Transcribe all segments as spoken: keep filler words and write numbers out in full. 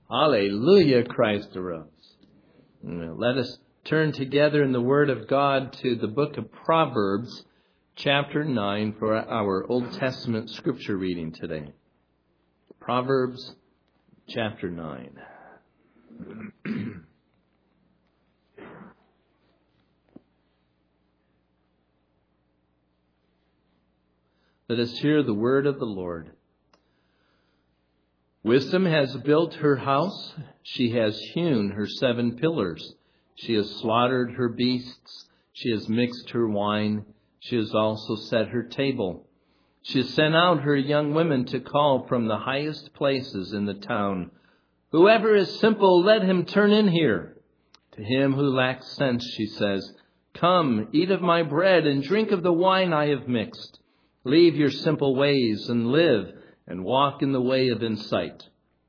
Hallelujah, Christ arose. Let us turn together in the Word of God to the book of Proverbs, chapter nine, for our Old Testament scripture reading today. Proverbs, chapter nine. Let us hear the word of the Lord. Wisdom has built her house. She has hewn her seven pillars. She has slaughtered her beasts. She has mixed her wine. She has also set her table. She has sent out her young women to call from the highest places in the town. Whoever is simple, let him turn in here. To him who lacks sense, she says, come, eat of my bread and drink of the wine I have mixed. Leave your simple ways and live, and walk in the way of insight.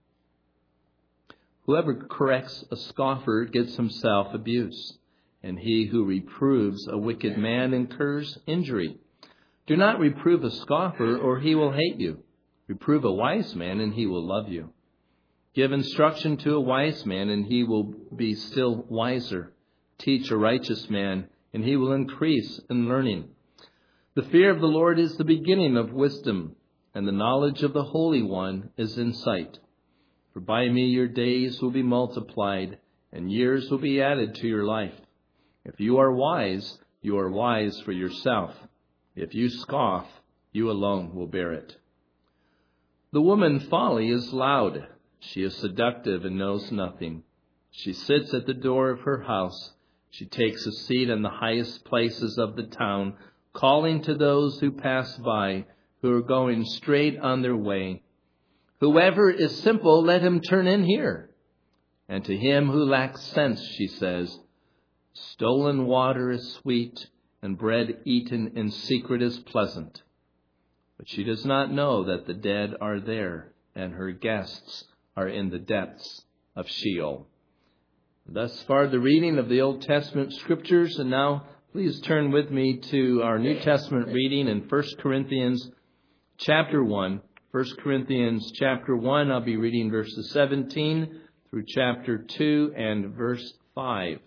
Whoever corrects a scoffer gets himself abuse, and he who reproves a wicked man incurs injury. Do not reprove a scoffer, or he will hate you. Reprove a wise man, and he will love you. Give instruction to a wise man, and he will be still wiser. Teach a righteous man, and he will increase in learning. The fear of the Lord is the beginning of wisdom, and the knowledge of the Holy One is insight. For by me your days will be multiplied, and years will be added to your life. If you are wise, you are wise for yourself. If you scoff, you alone will bear it. The woman folly is loud. She is seductive and knows nothing. She sits at the door of her house. She takes a seat in the highest places of the town, calling to those who pass by, who are going straight on their way. Whoever is simple, let him turn in here. And to him who lacks sense, she says, stolen water is sweet, and bread eaten in secret is pleasant. But she does not know that the dead are there, and her guests are in the depths of Sheol. Thus far the reading of the Old Testament scriptures, and now please turn with me to our New Testament reading in First Corinthians chapter one. First Corinthians chapter one, I'll be reading verses seventeen through chapter two and verse five.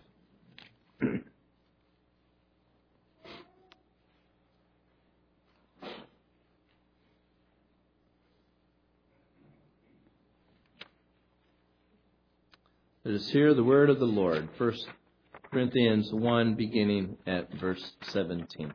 Let us hear the word of the Lord. First Corinthians one, beginning at verse seventeen.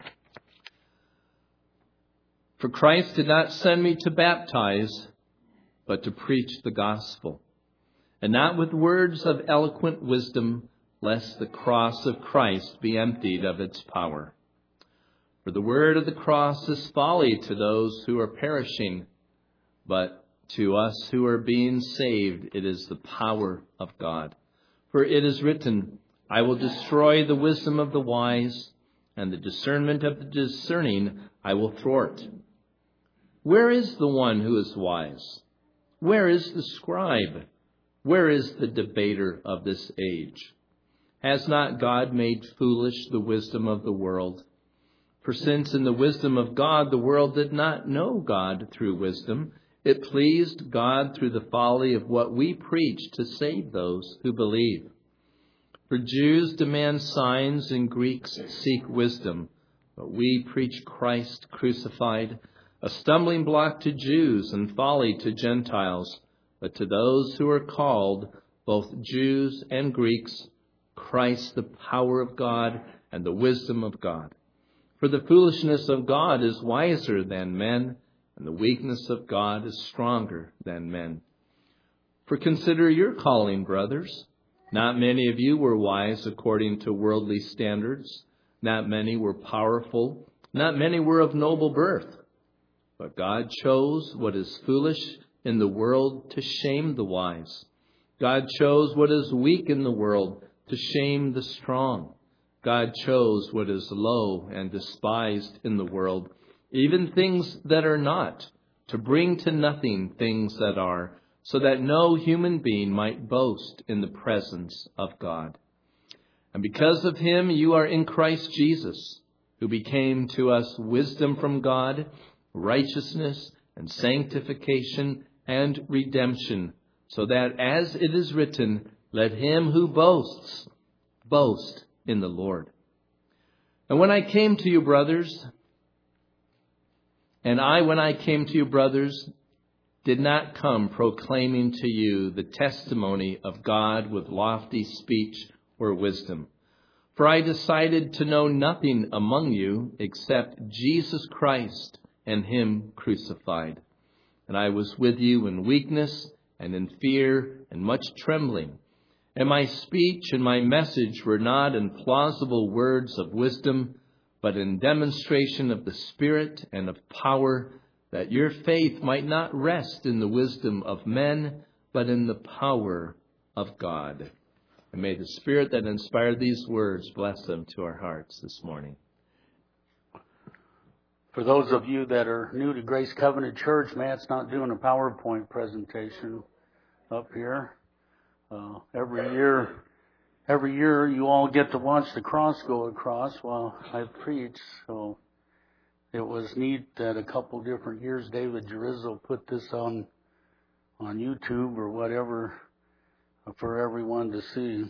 For Christ did not send me to baptize, but to preach the gospel, and not with words of eloquent wisdom, lest the cross of Christ be emptied of its power. For the word of the cross is folly to those who are perishing, but to us who are being saved, it is the power of God. For it is written, I will destroy the wisdom of the wise, and the discernment of the discerning I will thwart. Where is the one who is wise? Where is the scribe? Where is the debater of this age? Has not God made foolish the wisdom of the world? For since in the wisdom of God the world did not know God through wisdom, it pleased God through the folly of what we preach to save those who believe. For Jews demand signs and Greeks seek wisdom, but we preach Christ crucified, a stumbling block to Jews and folly to Gentiles, but to those who are called, both Jews and Greeks, Christ the power of God and the wisdom of God. For the foolishness of God is wiser than men, and the weakness of God is stronger than men. For consider your calling, brothers. Not many of you were wise according to worldly standards. Not many were powerful. Not many were of noble birth. But God chose what is foolish in the world to shame the wise. God chose what is weak in the world to shame the strong. God chose what is low and despised in the world, even things that are not, to bring to nothing things that are, so that no human being might boast in the presence of God. And because of him you are in Christ Jesus, who became to us wisdom from God, righteousness and sanctification and redemption, so that as it is written, let him who boasts, boast in the Lord. And when I came to you, brothers, and I, when I came to you, brothers, did not come proclaiming to you the testimony of God with lofty speech or wisdom. For I decided to know nothing among you except Jesus Christ and him crucified. And I was with you in weakness and in fear and much trembling. And my speech and my message were not in plausible words of wisdom, but in demonstration of the Spirit and of power, that your faith might not rest in the wisdom of men, but in the power of God. And may the Spirit that inspired these words bless them to our hearts this morning. For those of you that are new to Grace Covenant Church, Matt's not doing a PowerPoint presentation up here. Uh, every year, every year you all get to watch the cross go across while I preach. So it was neat that a couple different years David Jerizzo put this on on YouTube or whatever for everyone to see.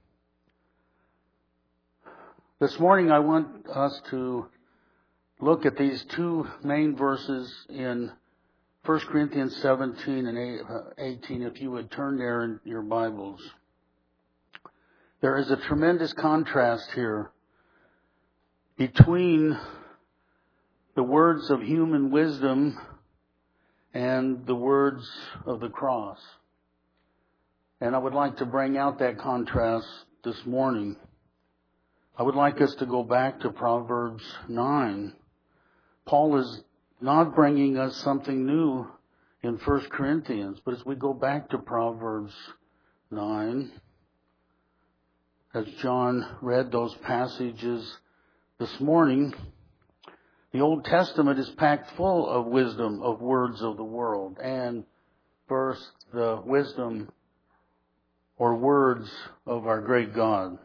This morning I want us to look at these two main verses in First Corinthians seventeen and eighteen, if you would turn there in your Bibles. There is a tremendous contrast here between the words of human wisdom and the words of the cross. And I would like to bring out that contrast this morning. I would like us to go back to Proverbs nine. Paul is not bringing us something new in First Corinthians, but as we go back to Proverbs nine, as John read those passages this morning, the Old Testament is packed full of wisdom, of words of the world, and first the wisdom or words of our great God.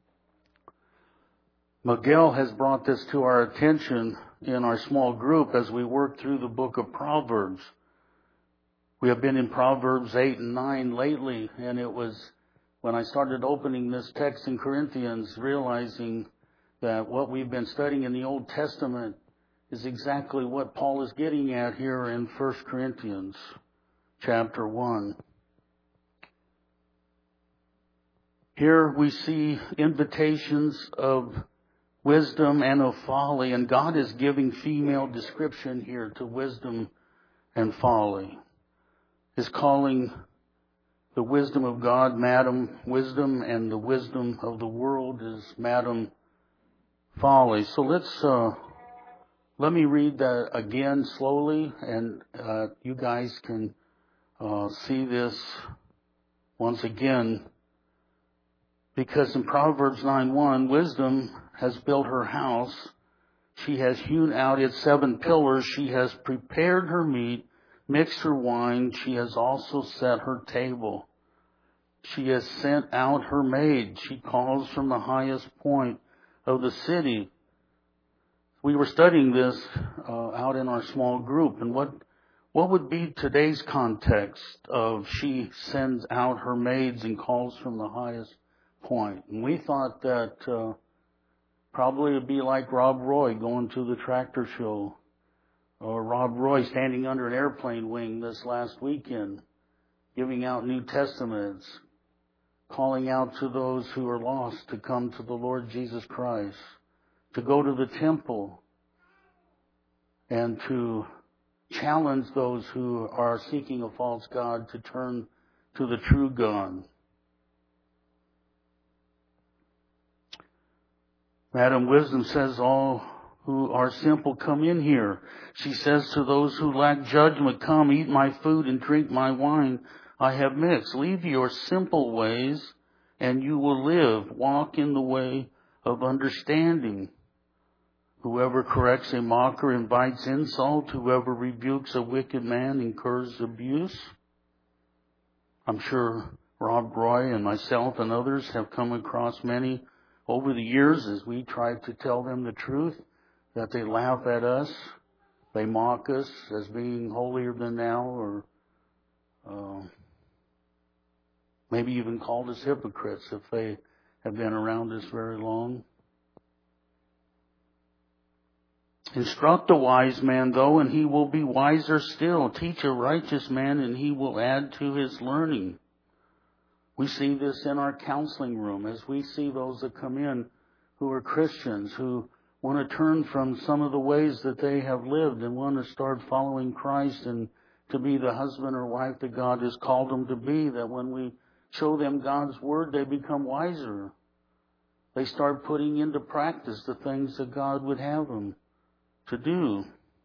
Miguel has brought this to our attention in our small group as we work through the book of Proverbs. We have been in Proverbs eight and nine lately, and it was when I started opening this text in Corinthians, realizing that what we've been studying in the Old Testament is exactly what Paul is getting at here in First Corinthians chapter one. Here we see invitations of wisdom and of folly, and God is giving female description here to wisdom and folly. He's calling the wisdom of God Madam Wisdom, and the wisdom of the world is Madam Folly. So let's uh, let me read that again slowly, and uh, you guys can uh, see this once again. Because in Proverbs nine one, wisdom has built her house. She has hewn out its seven pillars. She has prepared her meat, mixed her wine. She has also set her table. She has sent out her maid. She calls from the highest point of the city. We were studying this uh, out in our small group. And what what would be today's context of she sends out her maids and calls from the highest point? And we thought that uh, probably it'd be like Rob Roy going to the tractor show, or Rob Roy standing under an airplane wing this last weekend, giving out New Testaments, calling out to those who are lost to come to the Lord Jesus Christ, to go to the temple, and to challenge those who are seeking a false god to turn to the true God. Madam Wisdom says, all who are simple, come in here. She says to those who lack judgment, come, eat my food and drink my wine I have mixed. Leave your simple ways and you will live. Walk in the way of understanding. Whoever corrects a mocker invites insult. Whoever rebukes a wicked man incurs abuse. I'm sure Rob Roy and myself and others have come across many over the years as we try to tell them the truth, that they laugh at us, they mock us as being holier than thou, or uh, maybe even called us hypocrites if they have been around us very long. Instruct a wise man, though, and he will be wiser still. Teach a righteous man, and he will add to his learning. We see this in our counseling room as we see those that come in who are Christians, who want to turn from some of the ways that they have lived and want to start following Christ and to be the husband or wife that God has called them to be. That when we show them God's Word, they become wiser. They start putting into practice the things that God would have them to do.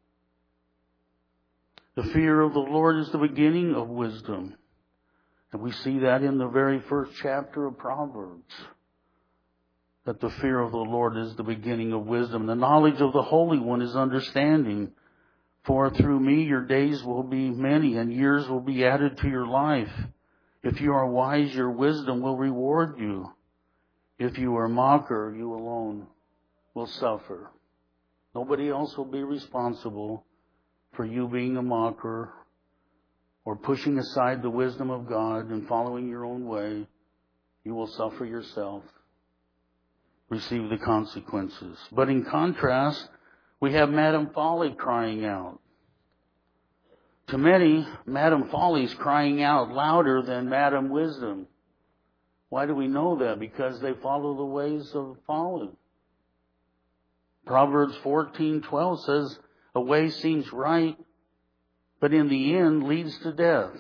The fear of the Lord is the beginning of wisdom. And we see that in the very first chapter of Proverbs. That the fear of the Lord is the beginning of wisdom. The knowledge of the Holy One is understanding. For through me your days will be many, and years will be added to your life. If you are wise, your wisdom will reward you. If you are a mocker, you alone will suffer. Nobody else will be responsible for you being a mocker or pushing aside the wisdom of God and following your own way. You will suffer yourself. Receive the consequences. But in contrast, we have Madam Folly crying out. To many, Madam Folly is crying out louder than Madam Wisdom. Why do we know that? Because they follow the ways of folly. Proverbs fourteen twelve says, a way seems right, but in the end leads to death.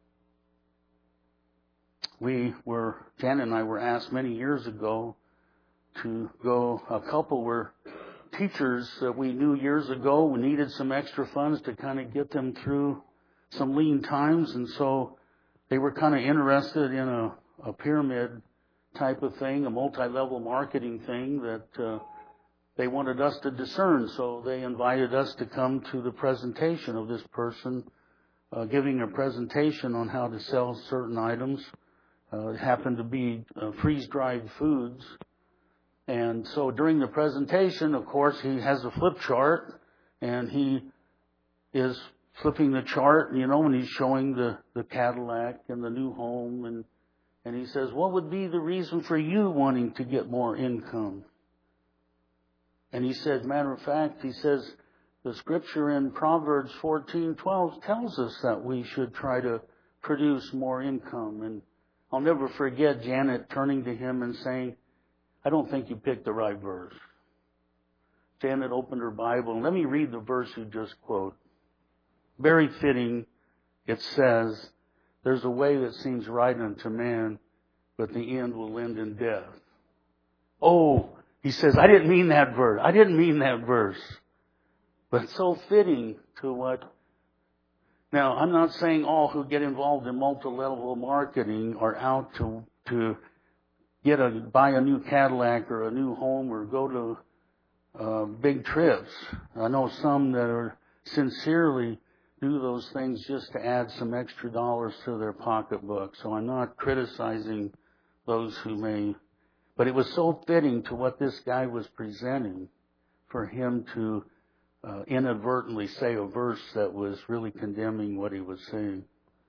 We were, Jan and I were asked many years ago to go, a couple were teachers that we knew years ago. We needed some extra funds to kind of get them through some lean times. And so they were kind of interested in a, a pyramid type of thing, a multi-level marketing thing that uh, they wanted us to discern. So they invited us to come to the presentation of this person, uh, giving a presentation on how to sell certain items. Uh, it happened to be uh, freeze-dried foods. And so during the presentation, of course, he has a flip chart, and he is flipping the chart, you know, and he's showing the, the Cadillac and the new home. And, and he says, what would be the reason for you wanting to get more income? And he said, matter of fact, he says, the scripture in Proverbs fourteen twelve tells us that we should try to produce more income. And I'll never forget Janet turning to him and saying, I don't think you picked the right verse. Janet opened her Bible, and let me read the verse you just quote. Very fitting, it says, there's a way that seems right unto man, but the end will end in death. Oh, he says, I didn't mean that verse. I didn't mean that verse. But it's so fitting to what... Now, I'm not saying all who get involved in multi-level marketing are out to... to get a buy a new Cadillac or a new home or go to uh, big trips. I know some that are sincerely do those things just to add some extra dollars to their pocketbook. So I'm not criticizing those who may. But it was so fitting to what this guy was presenting for him to uh, inadvertently say a verse that was really condemning what he was saying.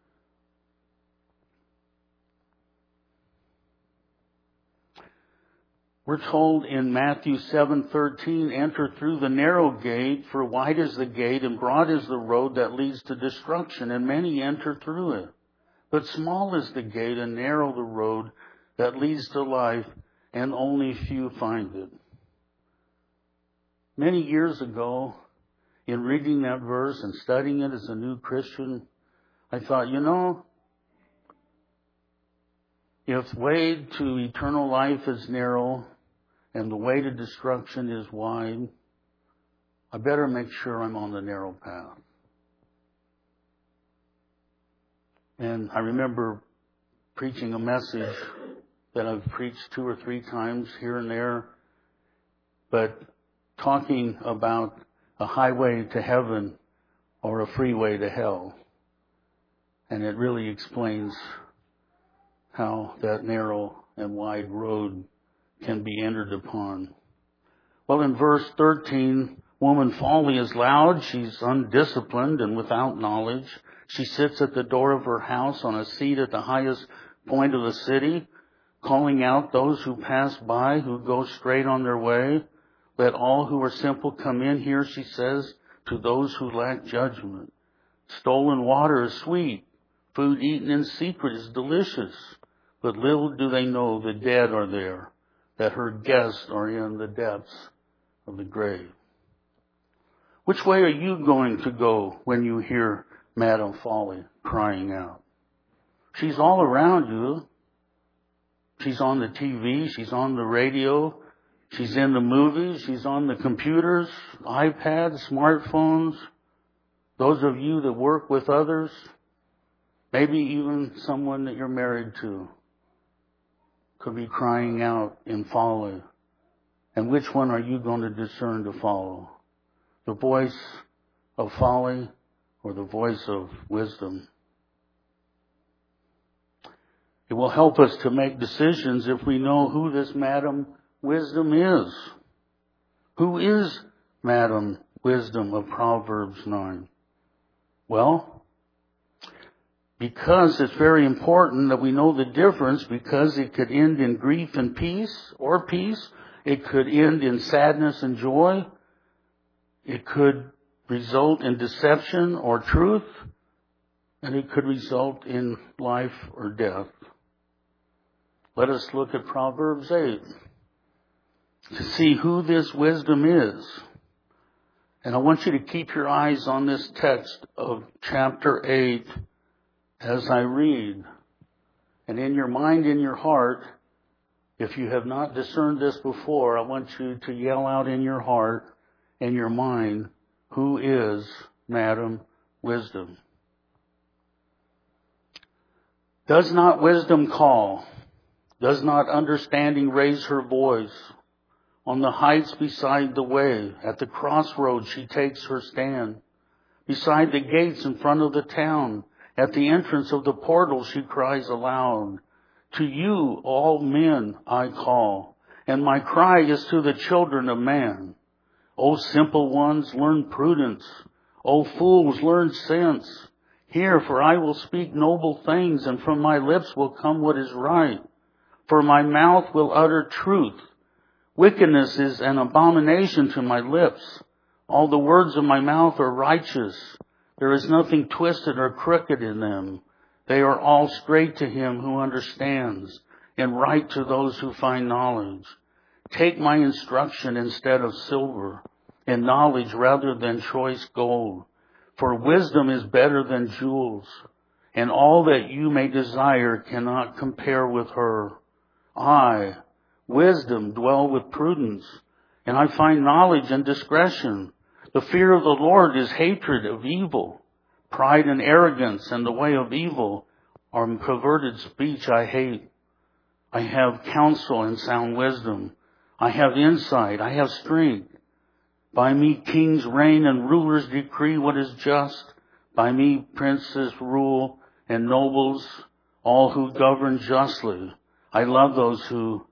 We're told in Matthew seven thirteen, enter through the narrow gate, for wide is the gate and broad is the road that leads to destruction, and many enter through it. But small is the gate and narrow the road that leads to life, and only few find it. Many years ago, in reading that verse and studying it as a new Christian, I thought, you know, if way to eternal life is narrow and the way to destruction is wide, I better make sure I'm on the narrow path. And I remember preaching a message that I've preached two or three times here and there, but talking about a highway to heaven or a freeway to hell. And it really explains how that narrow and wide road can be entered upon. Well, in verse thirteen, woman folly is loud, she's undisciplined and without knowledge. She sits at the door of her house on a seat at the highest point of the city, calling out those who pass by, who go straight on their way. Let all who are simple come in here, she says, to those who lack judgment. Stolen water is sweet. Food eaten in secret is delicious. But little do they know the dead are there, that her guests are in the depths of the grave. Which way are you going to go when you hear Madame Folly crying out? She's all around you. She's on the T V. She's on the radio. She's in the movies. She's on the computers, iPads, smartphones. Those of you that work with others, maybe even someone that you're married to, could be crying out in folly. And which one are you going to discern to follow? The voice of folly or the voice of wisdom? It will help us to make decisions if we know who this Madam Wisdom is. Who is Madam Wisdom of Proverbs nine? Well, because it's very important that we know the difference, because it could end in grief and peace or peace. It could end in sadness and joy. It could result in deception or truth. And it could result in life or death. Let us look at Proverbs eight to see who this wisdom is. And I want you to keep your eyes on this text of chapter eight as I read. And in your mind, in your heart, if you have not discerned this before, I want you to yell out in your heart and your mind, who is Madam Wisdom? Does not wisdom call? Does not understanding raise her voice? On the heights beside the way, at the crossroads she takes her stand. Beside the gates in front of the town, at the entrance of the portal she cries aloud. To you, all men, I call, and my cry is to the children of man. O simple ones, learn prudence. O fools, learn sense. Hear, for I will speak noble things, and from my lips will come what is right. For my mouth will utter truth. Wickedness is an abomination to my lips. All the words of my mouth are righteous. There is nothing twisted or crooked in them. They are all straight to him who understands, and right to those who find knowledge. Take my instruction instead of silver, and knowledge rather than choice gold. For wisdom is better than jewels, and all that you may desire cannot compare with her. I, wisdom, dwell with prudence, and I find knowledge and discretion. The fear of the Lord is hatred of evil. Pride and arrogance and the way of evil are perverted speech I hate. I have counsel and sound wisdom. I have insight. I have strength. By me kings reign and rulers decree what is just. By me princes rule and nobles, all who govern justly. I love those who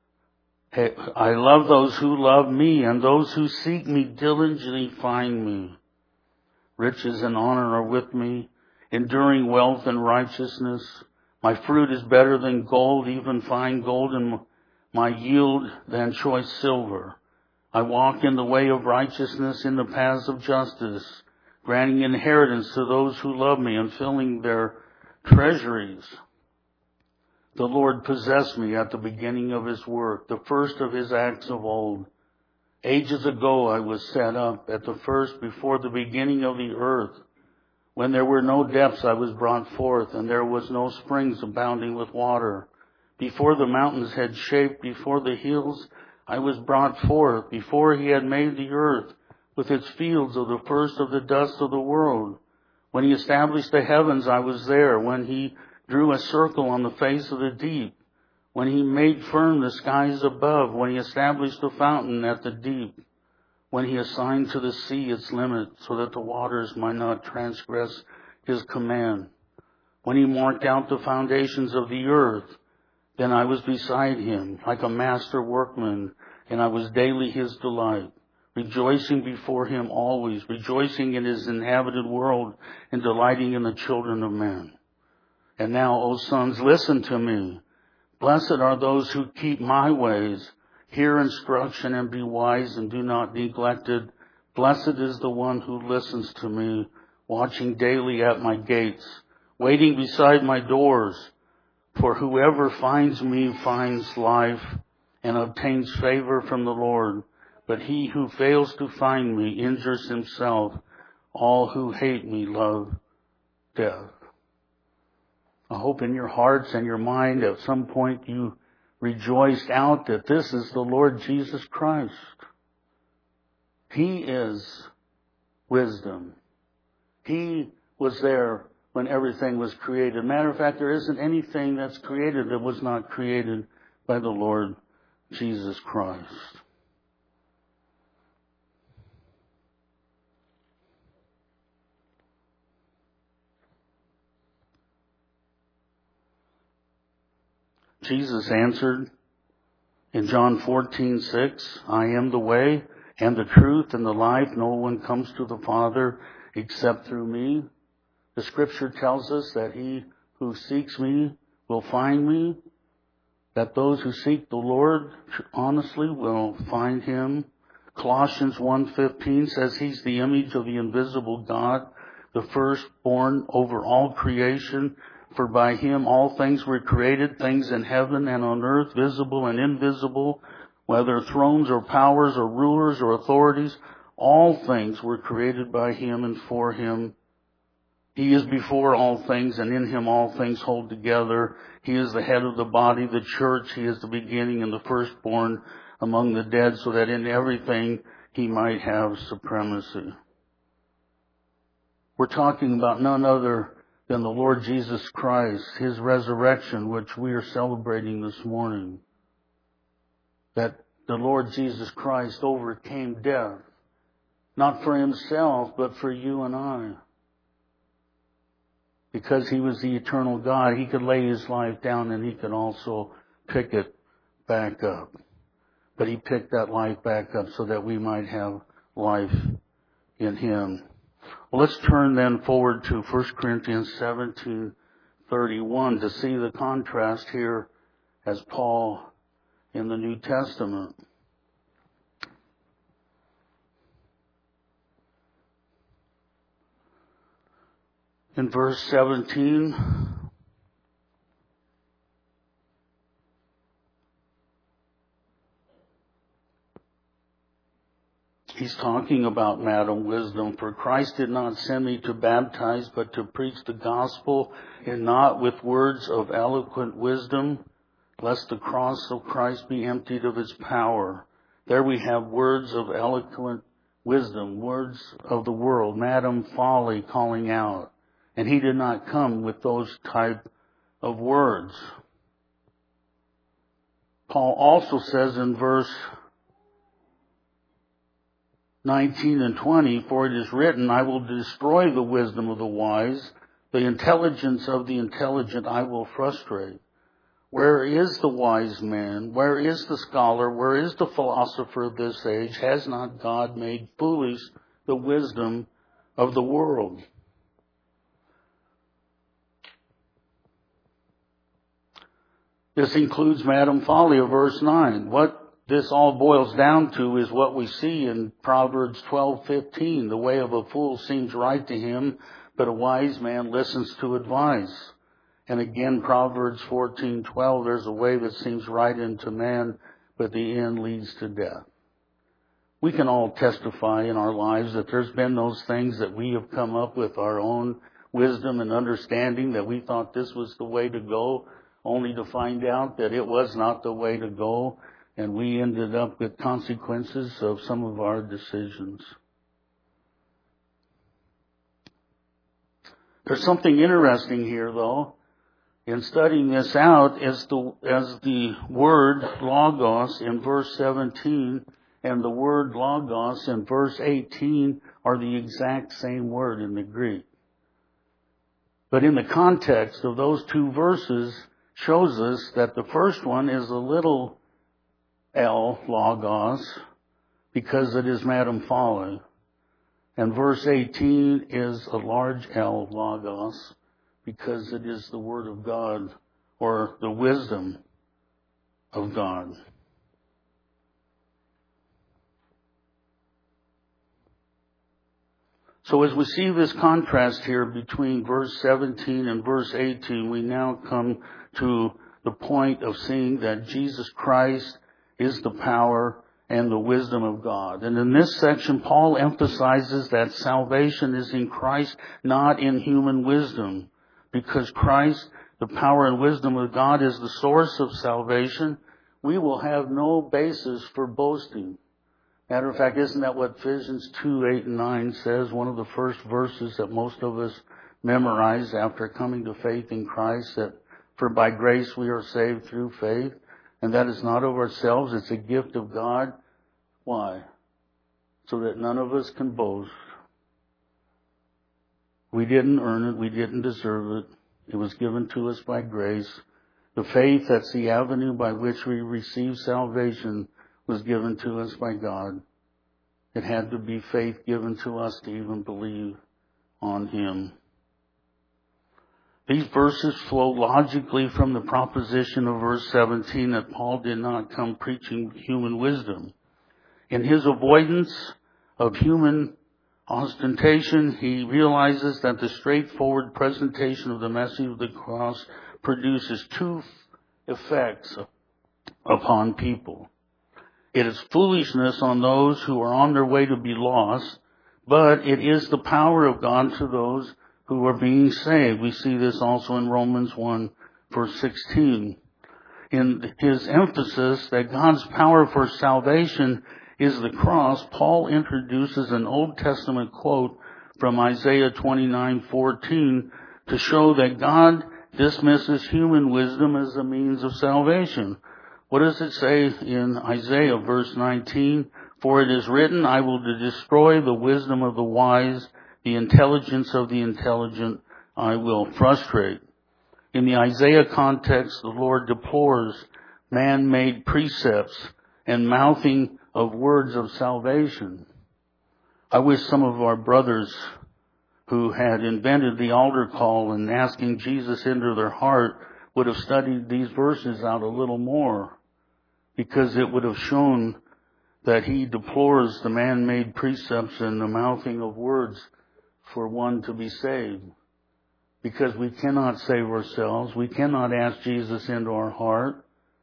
I love those who love me, and those who seek me diligently find me. Riches and honor are with me, enduring wealth and righteousness. My fruit is better than gold, even fine gold, and my yield than choice silver. I walk in the way of righteousness, in the paths of justice, granting inheritance to those who love me and filling their treasuries. The Lord possessed me at the beginning of his work, the first of his acts of old. Ages ago I was set up, at the first before the beginning of the earth. When there were no depths I was brought forth, and there was no springs abounding with water. Before the mountains had shaped, before the hills I was brought forth, before he had made the earth with its fields of the first of the dust of the world. When he established the heavens I was there, when he drew a circle on the face of the deep, when he made firm the skies above, when he established the fountain at the deep, when he assigned to the sea its limit so that the waters might not transgress his command, when he marked out the foundations of the earth, then I was beside him like a master workman, and I was daily his delight, rejoicing before him always, rejoicing in his inhabited world and delighting in the children of men. And now, O sons, listen to me. Blessed are those who keep my ways. Hear instruction and be wise and do not neglect it. Blessed is the one who listens to me, watching daily at my gates, waiting beside my doors. For whoever finds me finds life and obtains favor from the Lord. But he who fails to find me injures himself. All who hate me love death. I hope in your hearts and your mind at some point you rejoiced out that this is the Lord Jesus Christ. He is wisdom. He was there when everything was created. Matter of fact, there isn't anything that's created that was not created by the Lord Jesus Christ. Jesus answered in John fourteen six, I am the way and the truth and the life. No one comes to the Father except through me. The scripture tells us that he who seeks me will find me, that those who seek the Lord honestly will find him. Colossians one fifteen says he's the image of the invisible God, the firstborn over all creation. For by him all things were created, things in heaven and on earth, visible and invisible, whether thrones or powers or rulers or authorities. All things were created by him and for him. He is before all things, and in him all things hold together. He is the head of the body, the church. He is the beginning and the firstborn among the dead, so that in everything he might have supremacy. We're talking about none other than the Lord Jesus Christ, his resurrection, which we are celebrating this morning. That the Lord Jesus Christ overcame death, not for himself, but for you and I. Because he was the eternal God, he could lay his life down and he could also pick it back up. But he picked that life back up so that we might have life in him. Well, let's turn then forward to First Corinthians seventeen thirty-one to see the contrast here as Paul in the New Testament. In verse seventeen, he's talking about Madam Wisdom. For Christ did not send me to baptize, but to preach the gospel, and not with words of eloquent wisdom, lest the cross of Christ be emptied of its power. There we have words of eloquent wisdom, words of the world, Madam Folly calling out. And he did not come with those type of words. Paul also says in verse nineteen and twenty, for it is written, I will destroy the wisdom of the wise, the intelligence of the intelligent I will frustrate. Where is the wise man? Where is the scholar? Where is the philosopher of this age? Has not God made foolish the wisdom of the world? This includes Madam Folly of verse nine. What this all boils down to is what we see in Proverbs twelve fifteen. The way of a fool seems right to him, but a wise man listens to advice. And again, Proverbs fourteen twelve, there's a way that seems right unto man, but the end leads to death. We can all testify in our lives that there's been those things that we have come up with our own wisdom and understanding that we thought this was the way to go, only to find out that it was not the way to go, and we ended up with consequences of some of our decisions. There's something interesting here, though, in studying this out, as the, as the word logos in verse seventeen and the word logos in verse eighteen are the exact same word in the Greek. But in the context of those two verses, shows us that the first one is a little L, logos, because it is Madam Folly. And verse eighteen is a large L, logos, because it is the Word of God or the wisdom of God. So as we see this contrast here between verse seventeen and verse eighteen, we now come to the point of seeing that Jesus Christ is the power and the wisdom of God. And in this section, Paul emphasizes that salvation is in Christ, not in human wisdom. Because Christ, the power and wisdom of God, is the source of salvation, we will have no basis for boasting. Matter of fact, isn't that what Ephesians two, eight, and nine says? One of the first verses that most of us memorize after coming to faith in Christ, that for by grace we are saved through faith, and that is not of ourselves, it's a gift of God. Why? So that none of us can boast. We didn't earn it, we didn't deserve it. It was given to us by grace. The faith, that's the avenue by which we receive salvation, was given to us by God. It had to be faith given to us to even believe on Him. These verses flow logically from the proposition of verse seventeen that Paul did not come preaching human wisdom. In his avoidance of human ostentation, he realizes that the straightforward presentation of the message of the cross produces two effects upon people. It is foolishness on those who are on their way to be lost, but it is the power of God to those who are being saved. We see this also in Romans one, verse sixteen. In his emphasis that God's power for salvation is the cross, Paul introduces an Old Testament quote from Isaiah twenty-nine fourteen to show that God dismisses human wisdom as a means of salvation. What does it say in Isaiah verse nineteen? For it is written, I will destroy the wisdom of the wise, the intelligence of the intelligent I will frustrate. In the Isaiah context, the Lord deplores man-made precepts and mouthing of words of salvation. I wish some of our brothers who had invented the altar call and asking Jesus into their heart would have studied these verses out a little more, because it would have shown that he deplores the man-made precepts and the mouthing of words for one to be saved. Because we cannot save ourselves. We cannot ask Jesus into our heart.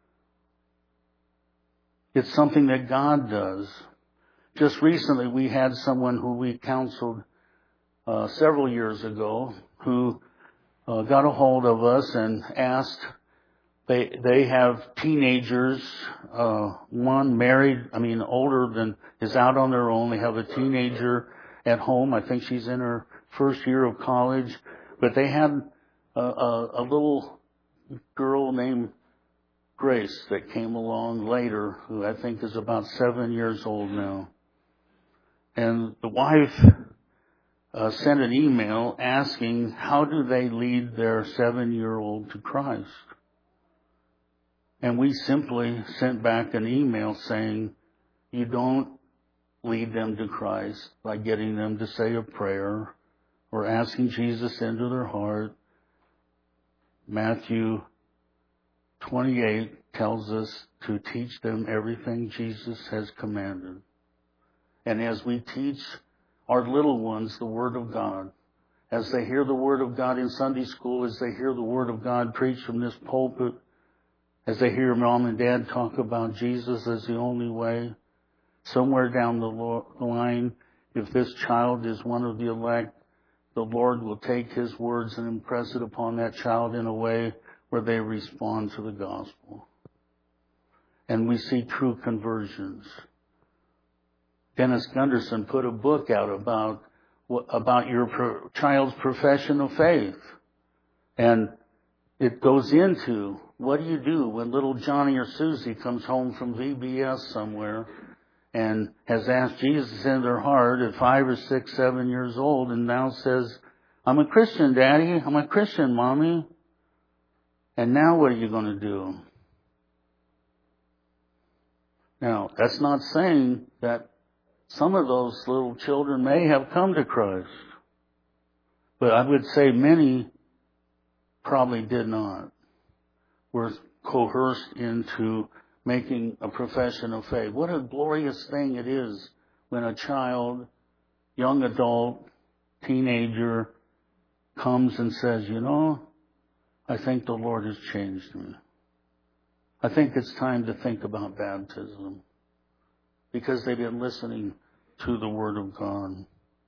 It's something that God does. Just recently we had someone who we counseled uh, several years ago who uh, got a hold of us and asked, they they have teenagers, uh, one married, I mean older than, is out on their own. They have a teenager at home. I think she's in her first year of college. But they had a, a, a little girl named Grace that came along later, who I think is about seven years old now. And the wife uh, sent an email asking, how do they lead their seven-year-old to Christ? And we simply sent back an email saying, you don't lead them to Christ by getting them to say a prayer or asking Jesus into their heart. Matthew twenty-eight tells us to teach them everything Jesus has commanded. And as we teach our little ones the Word of God, as they hear the Word of God in Sunday school, as they hear the Word of God preached from this pulpit, as they hear mom and dad talk about Jesus as the only way, somewhere down the line, if this child is one of the elect, the Lord will take His words and impress it upon that child in a way where they respond to the gospel. And we see true conversions. Dennis Gunderson put a book out about about your pro, child's profession of faith. And it goes into, what do you do when little Johnny or Susie comes home from V B S somewhere and has asked Jesus in their heart at five or six, seven years old, and now says, I'm a Christian, Daddy. I'm a Christian, Mommy. And now what are you going to do? Now, that's not saying that some of those little children may have come to Christ. But I would say many probably did not, were coerced into making a profession of faith. What a glorious thing it is when a child, young adult, teenager comes and says, you know, I think the Lord has changed me. I think it's time to think about baptism, because they've been listening to the Word of God.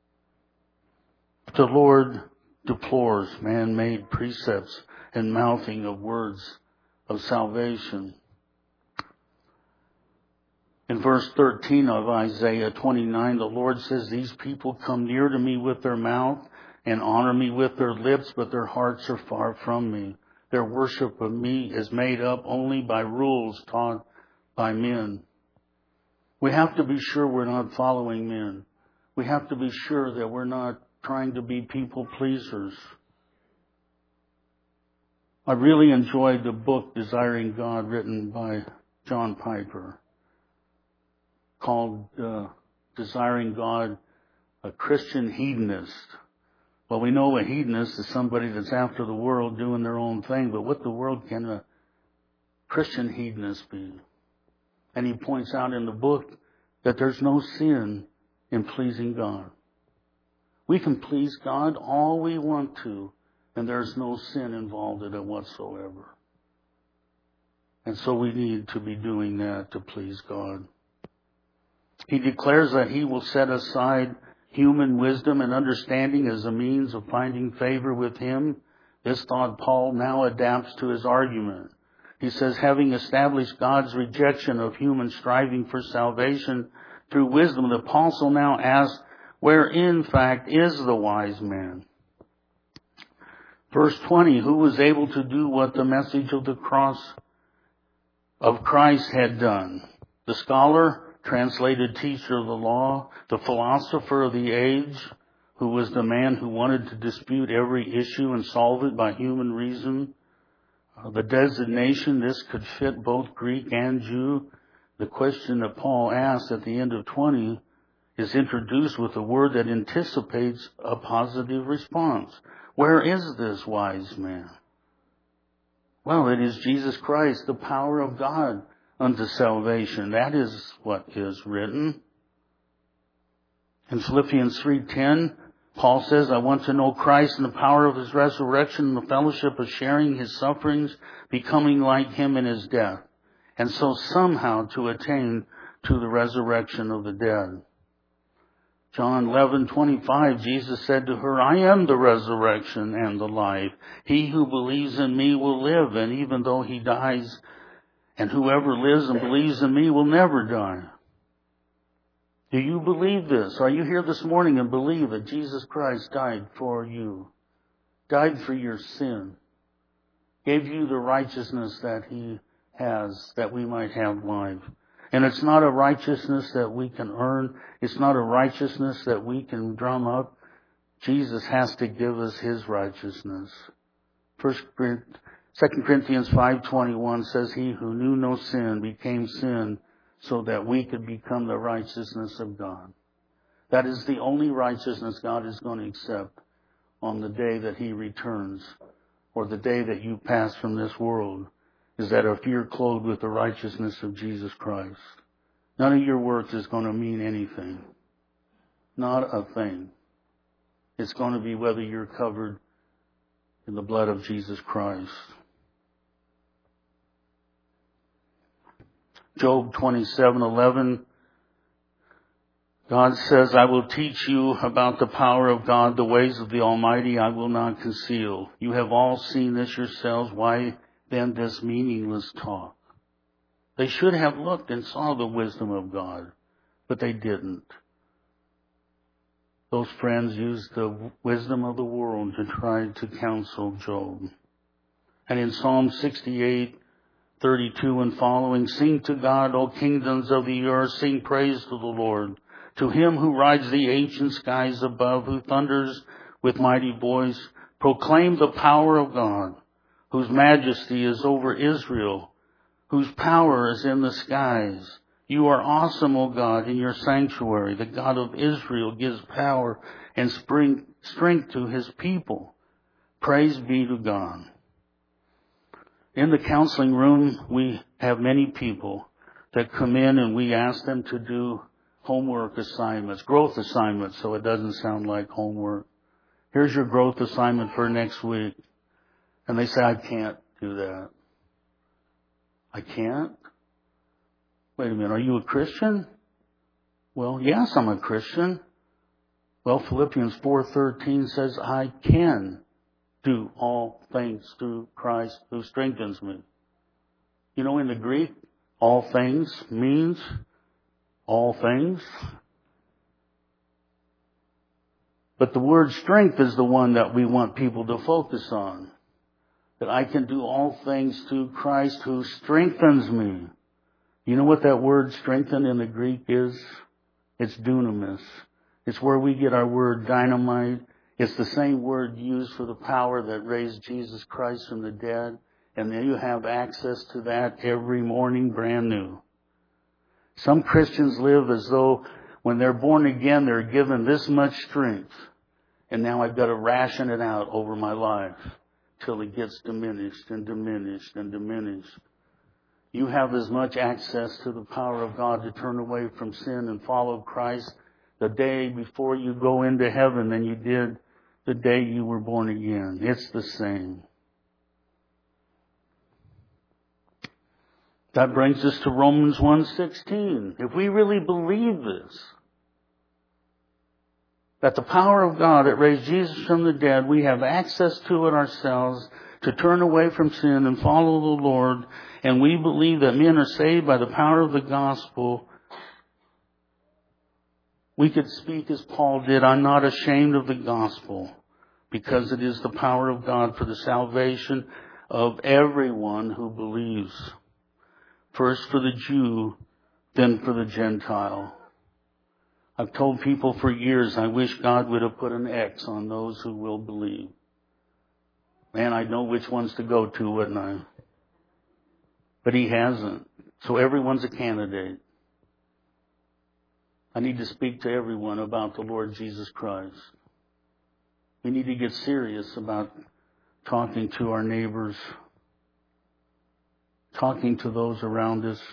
The Lord deplores man-made precepts and mouthing of words of salvation. In verse thirteen of Isaiah twenty-nine, the Lord says, these people come near to me with their mouth and honor me with their lips, but their hearts are far from me. Their worship of me is made up only by rules taught by men. We have to be sure we're not following men. We have to be sure that we're not trying to be people pleasers. I really enjoyed the book Desiring God, written by John Piper, called uh, Desiring God, a Christian Hedonist. Well, we know a hedonist is somebody that's after the world doing their own thing, but what the world can a Christian hedonist be? And he points out in the book that there's no sin in pleasing God. We can please God all we want to, and there's no sin involved in it whatsoever. And so we need to be doing that to please God. He declares that he will set aside human wisdom and understanding as a means of finding favor with him. This thought Paul now adapts to his argument. He says, having established God's rejection of human striving for salvation through wisdom, the apostle now asks, where in fact is the wise man? Verse twenty, who was able to do what the message of the cross of Christ had done? The scholar, translated teacher of the law, the philosopher of the age, who was the man who wanted to dispute every issue and solve it by human reason. Uh, the designation, this could fit both Greek and Jew. The question that Paul asks at the end of twenty is introduced with a word that anticipates a positive response. Where is this wise man? Well, it is Jesus Christ, the power of God unto salvation. That is what is written. In Philippians three ten, Paul says, I want to know Christ and the power of his resurrection and the fellowship of sharing his sufferings, becoming like him in his death, and so somehow to attain to the resurrection of the dead. John eleven twenty-five, Jesus said to her, I am the resurrection and the life. He who believes in me will live, and even though he dies, and whoever lives and believes in me will never die. Do you believe this? Are you here this morning and believe that Jesus Christ died for you? Died for your sin. Gave you the righteousness that he has, that we might have life. And it's not a righteousness that we can earn. It's not a righteousness that we can drum up. Jesus has to give us his righteousness. Second Corinthians five twenty-one says, he who knew no sin became sin so that we could become the righteousness of God. That is the only righteousness God is going to accept on the day that he returns, or the day that you pass from this world, is that if you're clothed with the righteousness of Jesus Christ, none of your works is going to mean anything. Not a thing. It's going to be whether you're covered in the blood of Jesus Christ. Job twenty-seven eleven, God says, I will teach you about the power of God, the ways of the Almighty I will not conceal. You have all seen this yourselves. Why then this meaningless talk? They should have looked and saw the wisdom of God, but they didn't. Those friends used the wisdom of the world to try to counsel Job. And in Psalm sixty-eight thirty-two and following, sing to God, O kingdoms of the earth, sing praise to the Lord. To him who rides the ancient skies above, who thunders with mighty voice, proclaim the power of God, whose majesty is over Israel, whose power is in the skies. You are awesome, O God, in your sanctuary. The God of Israel gives power and spring, strength to his people. Praise be to God. In the counseling room, we have many people that come in and we ask them to do homework assignments, growth assignments, so it doesn't sound like homework. Here's your growth assignment for next week. And they say, I can't do that. I can't? Wait a minute, are you a Christian? Well, yes, I'm a Christian. Well, Philippians four thirteen says, I can do all things through Christ who strengthens me. You know, in the Greek, all things means all things. But the word strength is the one that we want people to focus on. That I can do all things through Christ who strengthens me. You know what that word strengthen in the Greek is? It's dunamis. It's where we get our word dynamite. It's the same word used for the power that raised Jesus Christ from the dead. And then you have access to that every morning brand new. Some Christians live as though when they're born again, they're given this much strength. And now I've got to ration it out over my life till it gets diminished and diminished and diminished. You have as much access to the power of God to turn away from sin and follow Christ the day before you go into heaven than you did the day you were born again. It's the same. That brings us to Romans one sixteen. If we really believe this, that the power of God that raised Jesus from the dead, we have access to it ourselves to turn away from sin and follow the Lord, and we believe that men are saved by the power of the gospel, we could speak as Paul did, I'm not ashamed of the gospel, because it is the power of God for the salvation of everyone who believes. First for the Jew, then for the Gentile. I've told people for years, I wish God would have put an X on those who will believe. Man, I'd know which ones to go to, wouldn't I? But He hasn't. So everyone's a candidate. I need to speak to everyone about the Lord Jesus Christ. We need to get serious about talking to our neighbors, talking to those around us.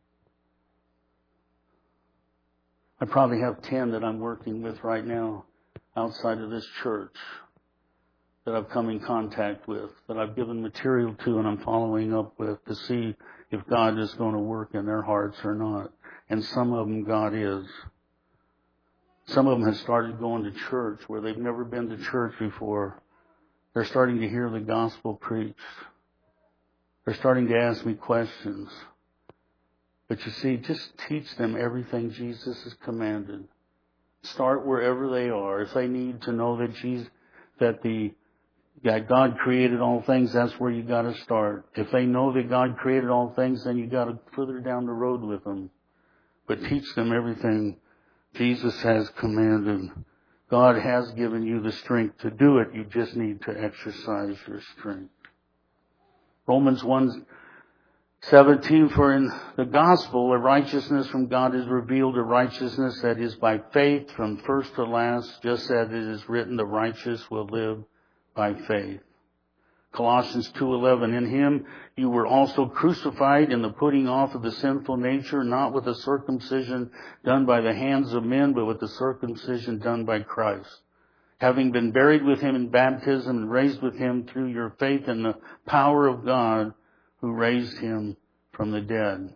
I probably have ten that I'm working with right now outside of this church that I've come in contact with, that I've given material to and I'm following up with to see if God is going to work in their hearts or not. And some of them God is. Some of them have started going to church where they've never been to church before. They're starting to hear the gospel preached. They're starting to ask me questions. But you see, just teach them everything Jesus has commanded. Start wherever they are. If they need to know that Jesus, that the that God created all things, that's where you got to start. If they know that God created all things, then you got to further down the road with them. But teach them everything Jesus has commanded. God has given you the strength to do it. You just need to exercise your strength. Romans one seventeen, for in the gospel, a righteousness from God is revealed, a righteousness that is by faith from first to last, just as it is written, the righteous will live by faith. Colossians two eleven, in Him you were also crucified in the putting off of the sinful nature, not with the circumcision done by the hands of men, but with the circumcision done by Christ. Having been buried with Him in baptism and raised with Him through your faith in the power of God who raised Him from the dead.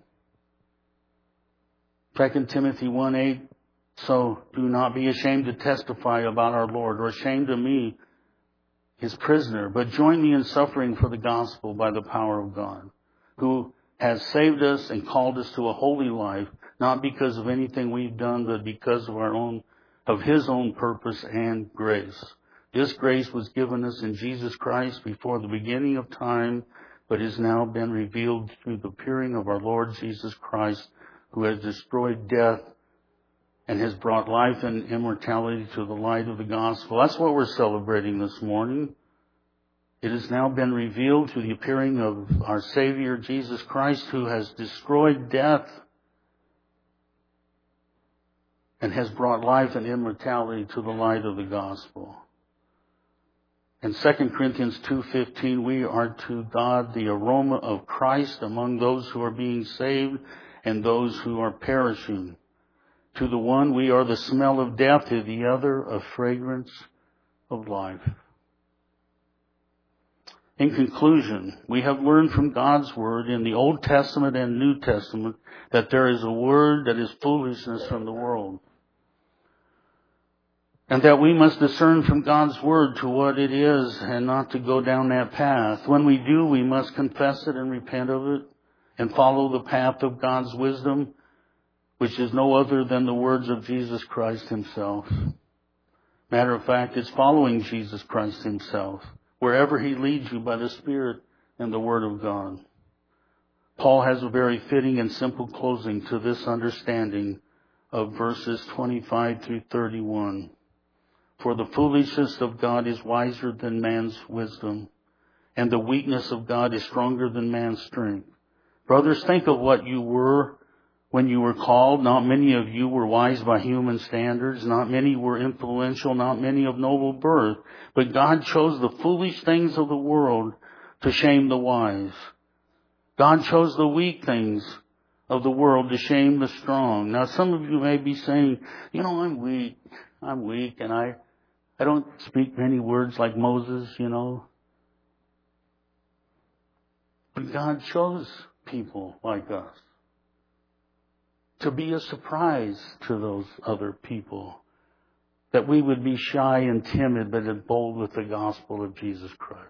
Second Timothy one eight, so do not be ashamed to testify about our Lord, or ashamed of me, His prisoner, but join me in suffering for the gospel by the power of God, who has saved us and called us to a holy life, not because of anything we've done, but because of our own, of His own purpose and grace. This grace was given us in Jesus Christ before the beginning of time, but has now been revealed through the appearing of our Lord Jesus Christ, who has destroyed death and has brought life and immortality to the light of the gospel. That's what we're celebrating this morning. It has now been revealed through the appearing of our Savior Jesus Christ, who has destroyed death and has brought life and immortality to the light of the gospel. In Second Corinthians two fifteen, we are to God the aroma of Christ among those who are being saved and those who are perishing. To the one we are the smell of death, to the other a fragrance of life. In conclusion, we have learned from God's Word in the Old Testament and New Testament that there is a word that is foolishness from the world. And that we must discern from God's Word to what it is and not to go down that path. When we do, we must confess it and repent of it and follow the path of God's wisdom, which is no other than the words of Jesus Christ Himself. Matter of fact, it's following Jesus Christ Himself, wherever He leads you by the Spirit and the Word of God. Paul has a very fitting and simple closing to this understanding of verses twenty-five through thirty-one. For the foolishness of God is wiser than man's wisdom, and the weakness of God is stronger than man's strength. Brothers, think of what you were when you were called. Not many of you were wise by human standards. Not many were influential. Not many of noble birth. But God chose the foolish things of the world to shame the wise. God chose the weak things of the world to shame the strong. Now, some of you may be saying, you know, I'm weak. I'm weak, and I, I don't speak many words like Moses, you know. But God chose people like us to be a surprise to those other people, that we would be shy and timid but bold with the gospel of Jesus Christ.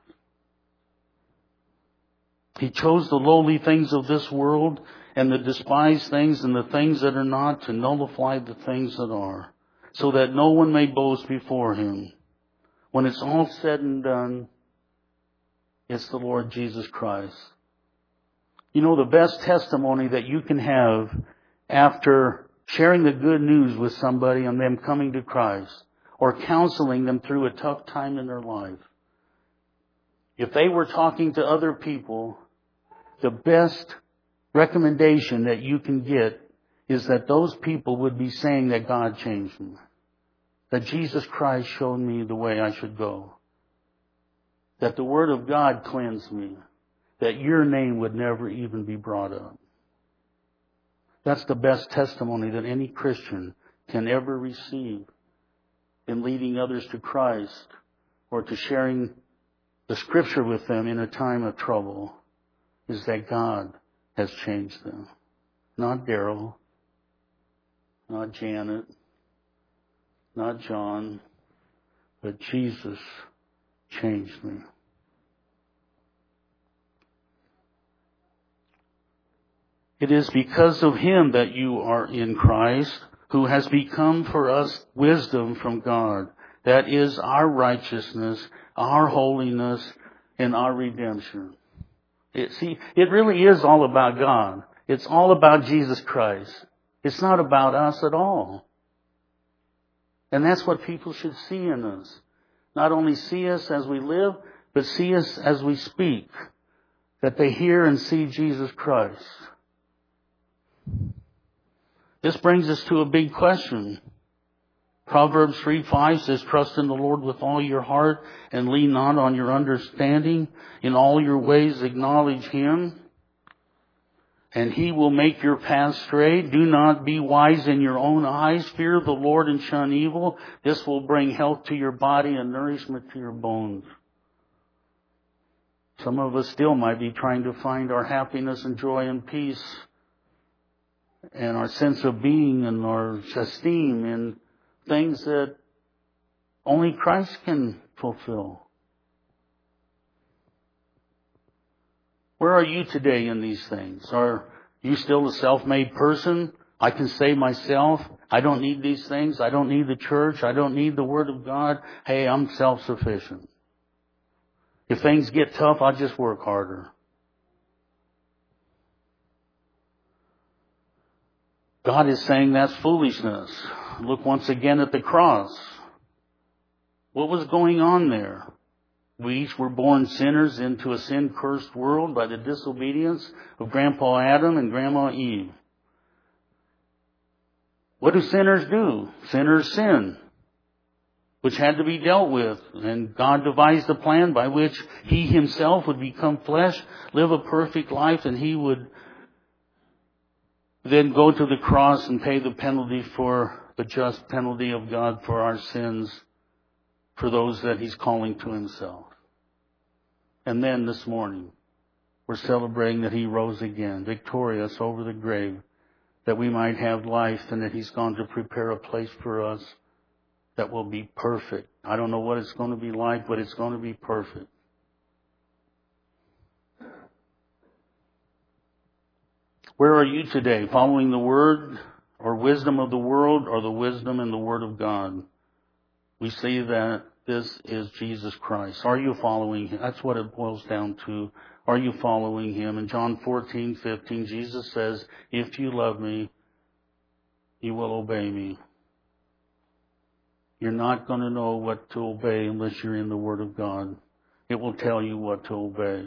He chose the lowly things of this world and the despised things and the things that are not to nullify the things that are, so that no one may boast before Him. When it's all said and done, it's the Lord Jesus Christ. You know, the best testimony that you can have after sharing the good news with somebody and them coming to Christ, or counseling them through a tough time in their life, if they were talking to other people, the best recommendation that you can get is that those people would be saying that God changed me, that Jesus Christ showed me the way I should go, that the Word of God cleansed me, that your name would never even be brought up. That's the best testimony that any Christian can ever receive in leading others to Christ or to sharing the Scripture with them in a time of trouble, is that God has changed them. Not Daryl, not Janet, not John, but Jesus changed me. It is because of Him that you are in Christ, who has become for us wisdom from God. That is our righteousness, our holiness, and our redemption. It, see, it really is all about God. It's all about Jesus Christ. It's not about us at all. And that's what people should see in us. Not only see us as we live, but see us as we speak. That they hear and see Jesus Christ. This brings us to a big question. Proverbs three five says, trust in the Lord with all your heart and lean not on your understanding. In all your ways acknowledge Him, and He will make your path straight. Do not be wise in your own eyes. Fear the Lord and shun evil. This will bring health to your body and nourishment to your bones. Some of us still might be trying to find our happiness and joy and peace and our sense of being and our esteem in things that only Christ can fulfill. Where are you today in these things? Are you still a self-made person? I can save myself. I don't need these things. I don't need the church. I don't need the Word of God. Hey, I'm self-sufficient. If things get tough, I'll just work harder. God is saying that's foolishness. Look once again at the cross. What was going on there? We each were born sinners into a sin-cursed world by the disobedience of Grandpa Adam and Grandma Eve. What do sinners do? Sinners sin. which had to be dealt with. And God devised a plan by which He Himself would become flesh, live a perfect life, and He would then go to the cross and pay the penalty for the just penalty of God for our sins, for those that He's calling to Himself. And then this morning, we're celebrating that He rose again, victorious over the grave, that we might have life, and that He's gone to prepare a place for us that will be perfect. I don't know what it's going to be like, but it's going to be perfect. Where are you today? Following the Word or wisdom of the world, or the wisdom and the Word of God? We see that this is Jesus Christ. Are you following Him? That's what it boils down to. Are you following Him? In John fourteen fifteen, Jesus says, if you love me, you will obey me. You're not going to know what to obey unless you're in the Word of God. It will tell you what to obey.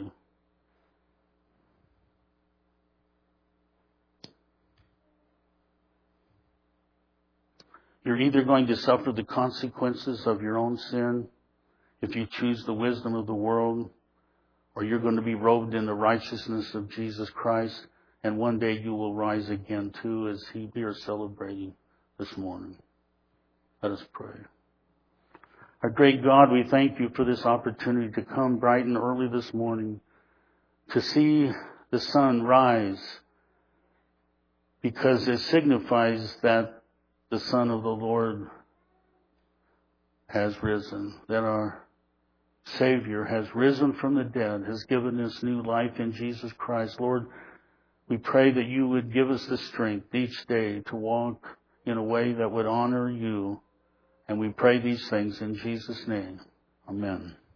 You're either going to suffer the consequences of your own sin if you choose the wisdom of the world, or you're going to be robed in the righteousness of Jesus Christ, and one day you will rise again too, as He we are celebrating this morning. Let us pray. Our great God, we thank You for this opportunity to come bright and early this morning to see the sun rise, because it signifies that the Son of the Lord has risen, that our Savior has risen from the dead, has given us new life in Jesus Christ. Lord, we pray that You would give us the strength each day to walk in a way that would honor You. And we pray these things in Jesus' name. Amen.